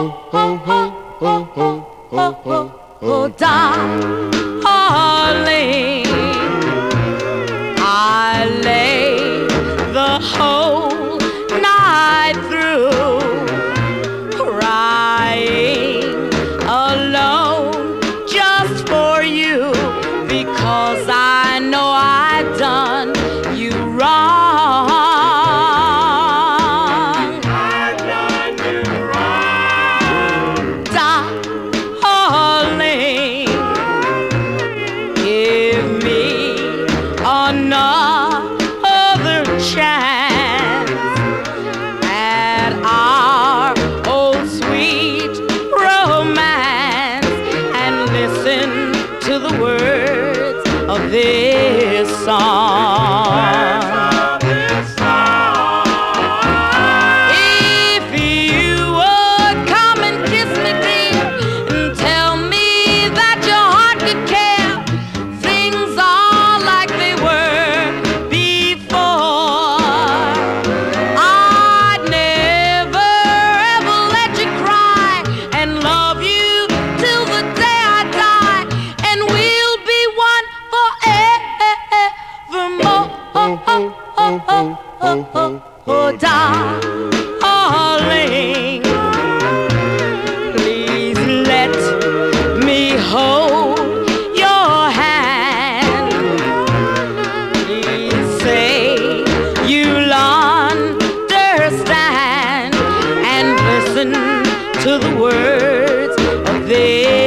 darling, I lay the whole night through crying alone just for you, because I know I've done you wrong. I've done you wrong. Darling, give me another chance at our old sweet romance, and listen to the words of this song. If you would come and kiss me, dear, and tell me that your heart could care, things are like they were before. I'd never ever let you cry, and love you till the day I die, and we'll be one forevermore. Darling, please let me hold your hand. Please say you'll understand, and listen to the words of this